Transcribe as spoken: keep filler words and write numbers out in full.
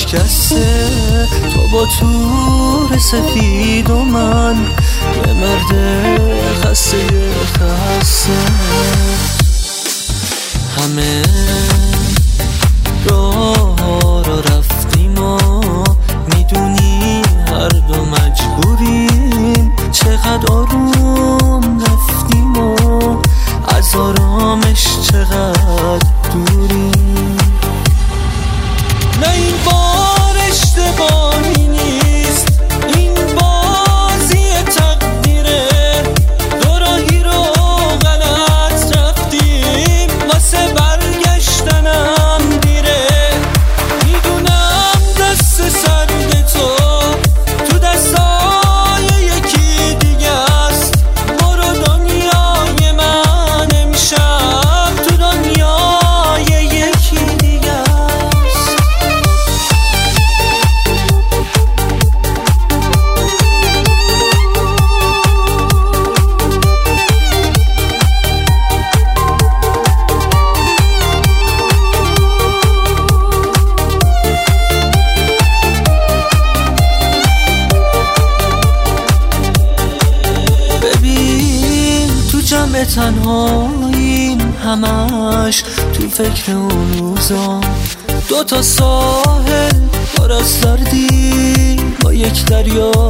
شکسته، تو با تور سفید و من یه مرد خسته خسته. همه راه رو رفتیم و میدونی هر دو مجبوریم، چقدر آروم رفتیم و از آرامش چقدر دوریم. نه این بار اشتباهی نیست، این بازی تقدیره، دو راهی رو غلط رفتیم واسه برگشتنم دیره. میدونم دست سرد تو تو دستای یکی دیگه است، برو دنیای من امشب تو دنیای یکی دیگه است. ببین تو جمع تنهاییم همش، تو فکر اون روزا دو تا ساحل پر از سردی با یک دریا